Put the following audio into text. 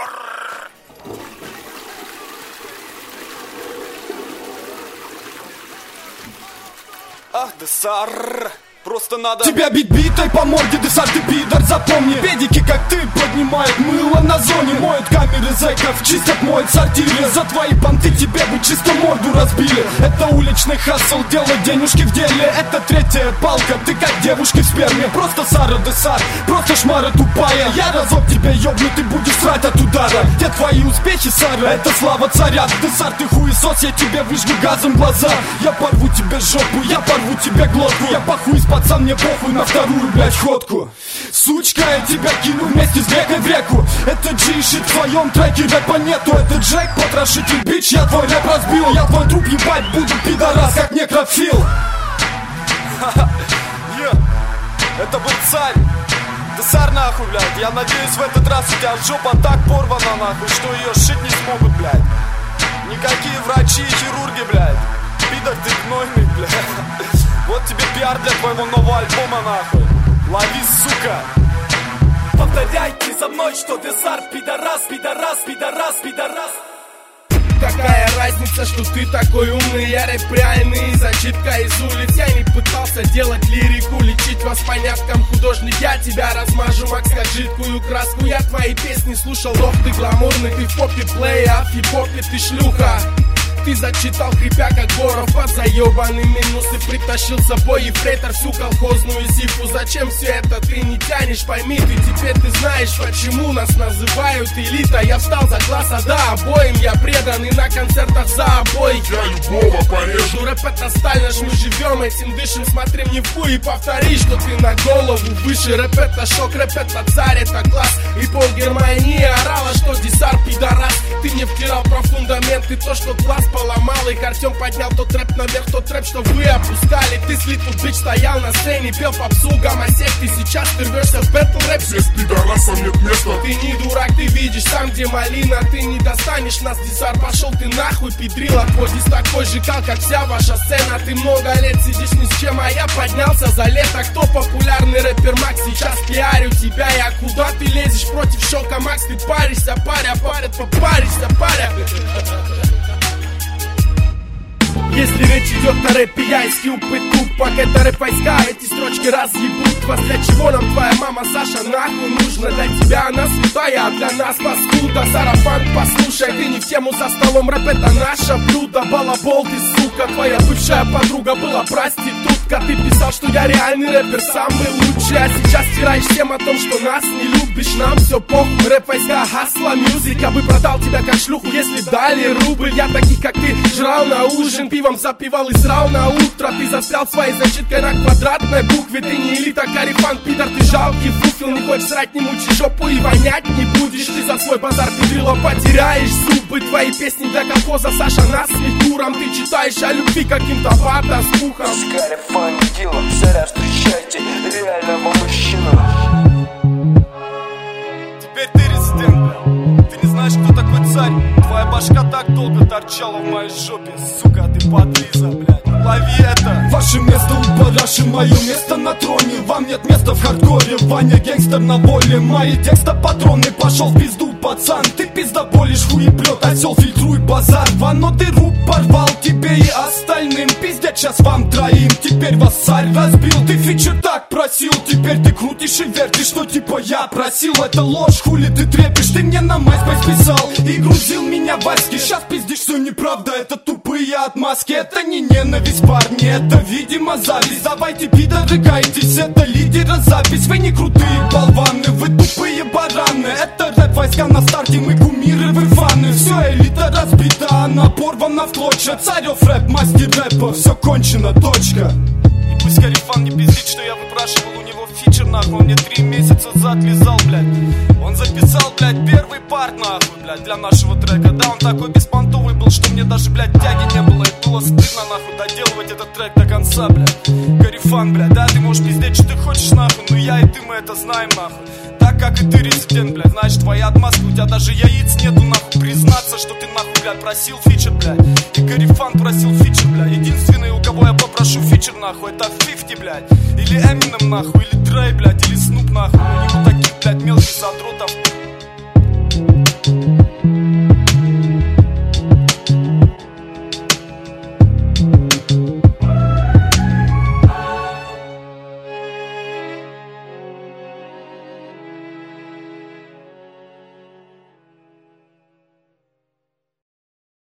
Ах, Десар, просто надо тебя бить битой по морде, Десар, ты пидор, запомни. Педики, как ты, поднимают мыло на зоне. Моют камеры зэков, чистят, моют сортиры. За твои понты тебе бы чисто морду разбили. Это уличный хассл, делать денежки в деле. Это третья палка, ты как девушки в сперме. Просто Сара, Десар, просто шмара тупая. Я разок тебя ёбну, ты будешь срать от удара. Где твои успехи, Сара, это слава царя. Десар, ты хуесос, я тебе выжгу газом глаза. Я порву тебе жопу, я порву тебе глотку. Я похуй, пацан, мне похуй на вторую, блядь, ходку. Сучка, я тебя кину вместе с грекой в реку. Это G-шит в твоем треке, рэпа нету. Это Джек, потрошитель, бич, я твой рэп разбил. Я твой труп ебать буду, пидорас, как некрофил. Это был царь. Десар, нахуй, блядь. Я надеюсь, в этот раз у тебя жопа так порвана, нахуй, что ее сшить не смогут, блядь. Никакие врачи и хирурги, блядь. Пидор ты гнойный, блядь. Вот тебе пиар для твоего нового альбома, нахуй. Лови, сука. Повторяйте за мной, что Десар пидорас, пидорас, пидорас, пидорас. Какая разница, что ты такой умный, я рэп реальный, зачитка из улиц. Я не пытался делать лирику, лечить вас по няткам. Художник, я тебя размажу, Макс, как жидкую краску. Я твои песни слушал, ох ты гламурный. Ты в попе плей, а в хип-хопе ты шлюха. Ты зачитал, хрипя как Боров, под заебанный минусы. Притащил с собой ефрейтор всю колхозную зипу. Зачем все это ты не тянешь, пойми ты. Теперь ты знаешь, почему нас называют элита. Я встал за класса, да, обоим я предан. И на концертах за обоих я любого порежу. Рэп это сталь наш, мы живем этим, дышим. Смотри мне в хуй и повтори, что ты на голову выше. Рэп это шок, рэп это царь, это класс. И пол Германии орала, что Десар пидорас. Ты мне втирал про фундаменты, то, что глаз поломал. И Артем поднял тот рэп наверх, тот рэп, что вы опускали. Ты слит тут бич, стоял на сцене, пел попсу, гомосек. Ты сейчас ты рвешься в бэтл рэп. Здесь пидорасам нет места. Ты не дурак, ты видишь там, где малина. Ты не достанешь нас, Десар, пошел ты нахуй, педрила. Твой дис такой же кал, как вся ваша сцена. Ты много лет сидишь ни с чем, а я поднялся за лето. Кто популярный рэпер Макс? Сейчас пиарю тебя. Я куда ты лезешь против шока, Макс? Ты паришься, паря, парят, попаришься, паря. Если речь идет о рэпе, я и скилл тут. Пока это рэп войска, эти строчки разъебут вас. Для чего нам твоя мама Саша нахуй нужна? Для тебя она святая, а для нас паскуда. Сарафан, послушай, ты не в тему за столом. Рэп это наше блюдо, балабол ты, сука. Твоя бывшая подруга была проститутка. Ты писал, что я реальный рэпер, самый лучший. А сейчас стираешь всем о том, что нас не любишь. Нам все похуй, рэп войска, хасла, мюзик. Я бы продал тебя как шлюху, если дали рубль. Я таких, как ты, жрал на ужин, пивом запивал и срал на утро. Ты застрял своей зачиткой на квадратной букве. Ты не элита, карифан, пидор, ты жалкий фуфел. Не хочешь срать, не мучи жопу и вонять не будешь. Ты за свой базар педрила потеряешь зубы. Твои песни для колхоза, Саша, насмех дуром. Ты читаешь о любви каким-то фантастухом. Карифан, Дила, царя, встречайте реального мужчину. Теперь ты резидент, бля. Ты не знаешь, кто такой царь. Твоя башка так долго торчала в моей жопе. Сука, ты подлиза, блядь. Лови это. Ваше место у параши, мое место на троне. Вам нет места в хардкоре, Ваня гангстер на воле. Мои текста патроны, пошел в пизду, пацан. Ты пиздоболишь, хуеплет, осел, фильтруй базар. Вано ты рук порвал тебе и остальным. Пиздят сейчас вам троим, теперь вас царь разбил. Ты фичер так просил, теперь ты крутишь и вертишь, что типа я просил. Это ложь, хули ты трепишь, ты мне на MySpace писал и грузил меня в аськи. Сейчас пиздишь, все неправда, это тупые отмазки. Это не ненависть, парни, это видимо зависть. Давайте пидоры кайтесь, это лидера запись. Вы не крутые болваны, вы тупые бараны. Это рэп войска на старте, мы кумиры, вы фаны. Все, элита разбита, она порвана в клочья. Царев рэп, мастер рэпа, все кончено, точка. И пусть Карифан не пиздит, что я выпрашивал у него фичер, нахуй. Он мне 3 месяца зад лизал, блядь. Он записал, блядь, первый парт, нахуй, блядь, для нашего трека. Да, он такой беспонтовый был, что мне даже, блядь, тяги не было. И было стыдно, нахуй, доделывать этот трек до конца, блядь. Карифан, блядь, да, ты можешь пиздеть, что ты хочешь, нахуй. Но я и ты, мы это знаем, нахуй. Так как и ты резидент, блядь, значит, твои отмазки. У тебя даже яиц нету, нахуй. Признаться, что ты, нахуй, блядь, просил фичер, блядь. И Карифан просил фичер, блядь. Единственный, у кого я попрошу фичер, нахуй, это 50, блядь. Или Эминем, нахуй, или Дрей, блядь, или Снуп, нахуй. У него таких, блядь, мелких задротов